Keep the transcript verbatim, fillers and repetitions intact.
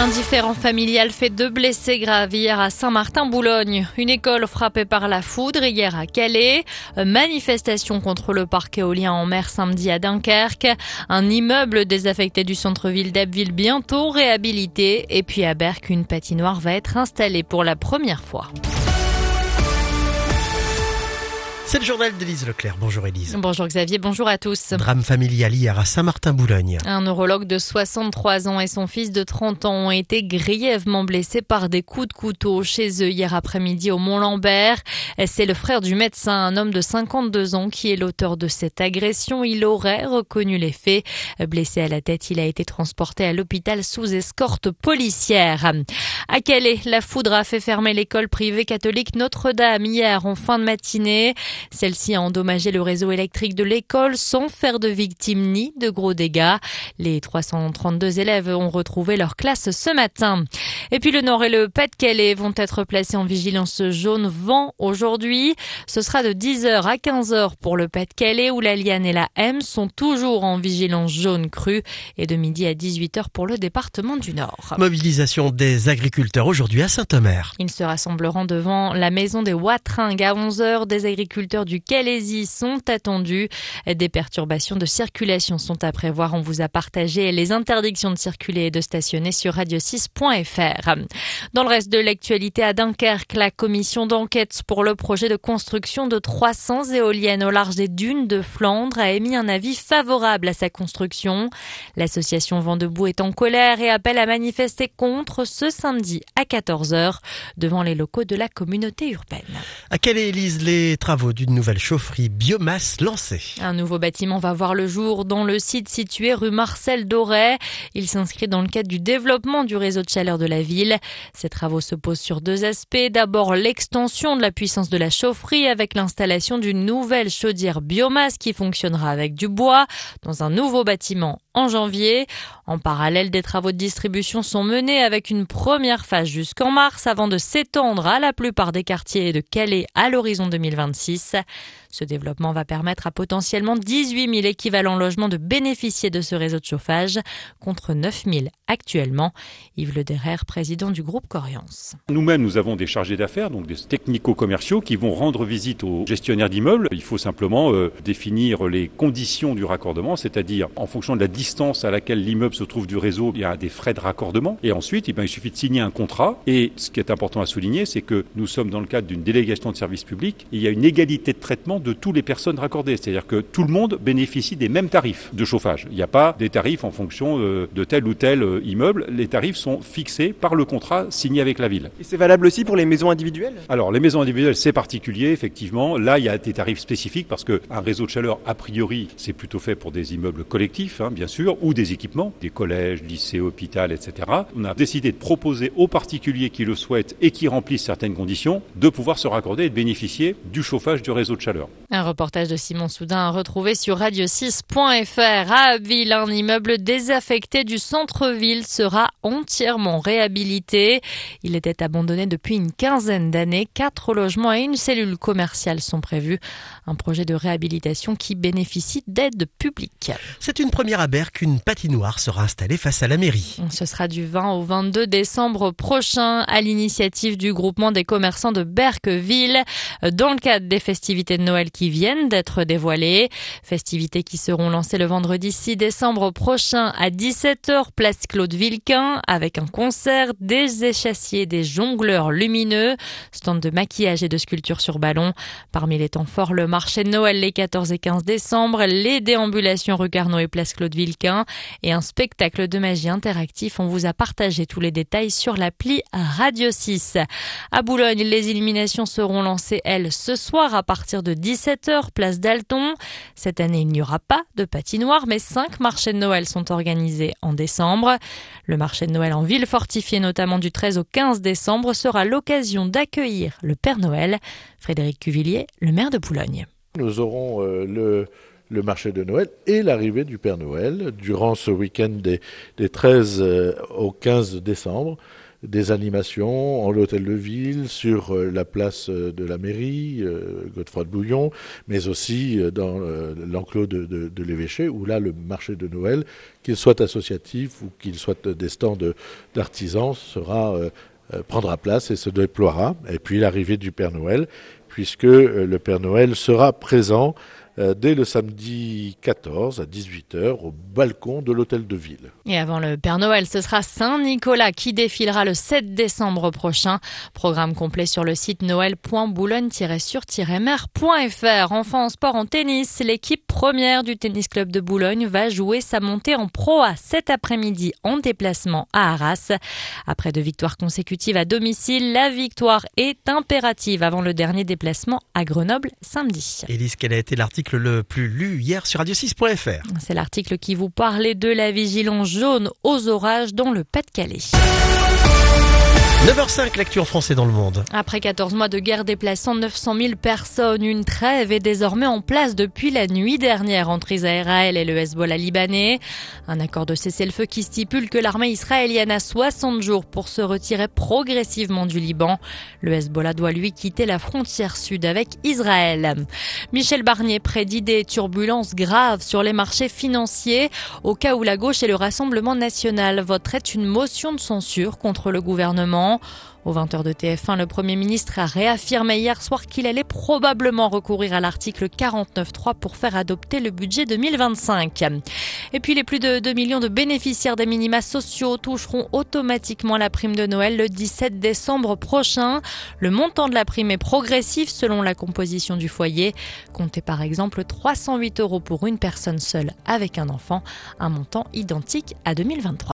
Un différend familial fait deux blessés graves hier à Saint-Martin-Boulogne. Une école frappée par la foudre hier à Calais. Manifestation contre le parc éolien en mer samedi à Dunkerque. Un immeuble désaffecté du centre-ville d'Abbeville bientôt réhabilité. Et puis à Berck, une patinoire va être installée pour la première fois. C'est le journal d'Élise Leclerc. Bonjour Élise. Bonjour Xavier, bonjour à tous. Drame familial hier à Saint-Martin-Boulogne. Un neurologue de soixante-trois ans et son fils de trente ans ont été grièvement blessés par des coups de couteau chez eux hier après-midi au Mont-Lambert. C'est le frère du médecin, un homme de cinquante-deux ans, qui est l'auteur de cette agression. Il aurait reconnu les faits. Blessé à la tête, il a été transporté à l'hôpital sous escorte policière. À Calais, la foudre a fait fermer l'école privée catholique Notre-Dame hier en fin de matinée. Celle-ci a endommagé le réseau électrique de l'école sans faire de victimes ni de gros dégâts. Les trois cent trente-deux élèves ont retrouvé leur classe ce matin. Et puis le Nord et le Pas-de-Calais vont être placés en vigilance jaune vent aujourd'hui. Ce sera de dix heures à quinze heures pour le Pas-de-Calais où la Liane et la M sont toujours en vigilance jaune crue et de midi à dix-huit heures pour le département du Nord. Mobilisation des agriculteurs aujourd'hui à Saint-Omer. Ils se rassembleront devant la maison des Watringues à onze heures. Des agriculteurs du Calaisis sont attendus. Des perturbations de circulation sont à prévoir. On vous a partagé les interdictions de circuler et de stationner sur radio six point f r. Dans le reste de l'actualité à Dunkerque, la commission d'enquête pour le projet de construction de trois cents éoliennes au large des dunes de Flandre a émis un avis favorable à sa construction. L'association Vent debout est en colère et appelle à manifester contre ce samedi à quatorze heures devant les locaux de la communauté urbaine. À Calais, Élise, les travaux d'une nouvelle chaufferie biomasse lancée. Un nouveau bâtiment va voir le jour dans le site situé rue Marcel Doré. Il s'inscrit dans le cadre du développement du réseau de chaleur de la ville. Ces travaux se posent sur deux aspects. D'abord, l'extension de la puissance de la chaufferie avec l'installation d'une nouvelle chaudière biomasse qui fonctionnera avec du bois dans un nouveau bâtiment en janvier. En parallèle, des travaux de distribution sont menés avec une première phase jusqu'en mars avant de s'étendre à la plupart des quartiers de Calais à l'horizon deux mille vingt-six. Ce développement va permettre à potentiellement dix-huit mille équivalents logements de bénéficier de ce réseau de chauffage contre neuf mille actuellement. Yves Lederer, président du groupe Coriance. Nous-mêmes, nous avons des chargés d'affaires, donc des technico-commerciaux qui vont rendre visite aux gestionnaires d'immeubles. Il faut simplement euh, définir les conditions du raccordement, c'est-à-dire en fonction de la distance à laquelle l'immeuble se trouve du réseau, il y a des frais de raccordement. Et ensuite, eh bien, il suffit de signer un contrat. Et ce qui est important à souligner, c'est que nous sommes dans le cadre d'une délégation de service public. Et il y a une égalité de traitement de toutes les personnes raccordées. C'est-à-dire que tout le monde bénéficie des mêmes tarifs de chauffage. Il n'y a pas des tarifs en fonction euh, de tel ou tel euh, immeuble. Les tarifs sont fixés par le contrat signé avec la ville. Et c'est valable aussi pour les maisons individuelles ? Alors, les maisons individuelles, c'est particulier, effectivement. Là, il y a des tarifs spécifiques parce qu'un réseau de chaleur, a priori, c'est plutôt fait pour des immeubles collectifs, hein, bien sûr, ou des équipements, des collèges, lycées, hôpitaux, et cetera. On a décidé de proposer aux particuliers qui le souhaitent et qui remplissent certaines conditions de pouvoir se raccorder et de bénéficier du chauffage du réseau de chaleur. Un reportage de Simon Soudin à retrouver sur radio six point f r. À Abbeville, un immeuble désaffecté du centre-ville sera entièrement réhabilité. Il était abandonné depuis une quinzaine d'années. Quatre logements et une cellule commerciale sont prévus. Un projet de réhabilitation qui bénéficie d'aide publique. C'est une première à Berck, une patinoire sera installée face à la mairie. Ce sera du vingt au vingt-deux décembre prochain à l'initiative du groupement des commerçants de Berckville dans le cadre des festivités de Noël qui viennent d'être dévoilées. Festivités qui seront lancées le vendredi six décembre prochain à dix-sept heures place Claude Vilquin avec un concert, des échassiers, des jongleurs lumineux, stand de maquillage et de sculpture sur ballon. Parmi les temps forts, le marché de Noël les quatorze et quinze décembre, les déambulations rue Carnot et place Claude Vilquin et un spectacle de magie interactif. On vous a partagé tous les détails sur l'appli Radio six. À Boulogne, les illuminations seront lancées, elles, ce soir à partir de dix-sept heures, place Dalton. Cette année, il n'y aura pas de patinoire, mais cinq marchés de Noël sont organisés en décembre. Le marché de Noël en ville fortifiée, notamment du treize au quinze décembre, sera l'occasion d'accueillir le Père Noël. Frédéric Cuvillier, le maire de Boulogne. Nous aurons euh, le... le marché de Noël et l'arrivée du Père Noël durant ce week-end des, des treize au quinze décembre. des animations en l'hôtel de ville, sur la place de la mairie, Godefroy-de-Bouillon, mais aussi dans l'enclos de, de, de l'évêché, où là, le marché de Noël, qu'il soit associatif ou qu'il soit des stands d'artisans, sera, euh, prendra place et se déploiera. Et puis l'arrivée du Père Noël, puisque le Père Noël sera présent euh, dès le samedi quatorze à dix-huit heures au balcon de l'hôtel de ville. Et avant le Père Noël, ce sera Saint-Nicolas qui défilera le sept décembre prochain. Programme complet sur le site noël point boulogne tiret sur tiret mer point f r. Enfin en sport, en tennis, l'équipe première du Tennis Club de Boulogne va jouer sa montée en Pro A cet après-midi en déplacement à Arras. Après deux victoires consécutives à domicile, la victoire est impérative avant le dernier déplacement à Grenoble samedi. Élise, quel a été l'article le plus lu hier sur radio six point f r? C'est l'article qui vous parlait de la vigilance jaune aux orages dans le Pas-de-Calais. neuf heures cinq, l'actu en français dans le monde. Après quatorze mois de guerre déplaçant neuf cent mille personnes, une trêve est désormais en place depuis la nuit dernière entre Israël et le Hezbollah libanais. Un accord de cessez-le-feu qui stipule que l'armée israélienne a soixante jours pour se retirer progressivement du Liban. Le Hezbollah doit lui quitter la frontière sud avec Israël. Michel Barnier prédit des turbulences graves sur les marchés financiers au cas où la gauche et le Rassemblement national voteraient une motion de censure contre le gouvernement. Au vingt heures de T F un, le Premier ministre a réaffirmé hier soir qu'il allait probablement recourir à l'article quarante-neuf trois pour faire adopter le budget deux mille vingt-cinq. Et puis les plus de deux millions de bénéficiaires des minima sociaux toucheront automatiquement la prime de Noël le dix-sept décembre prochain. Le montant de la prime est progressif selon la composition du foyer. Comptez par exemple trois cent huit euros pour une personne seule avec un enfant, un montant identique à deux mille vingt-trois.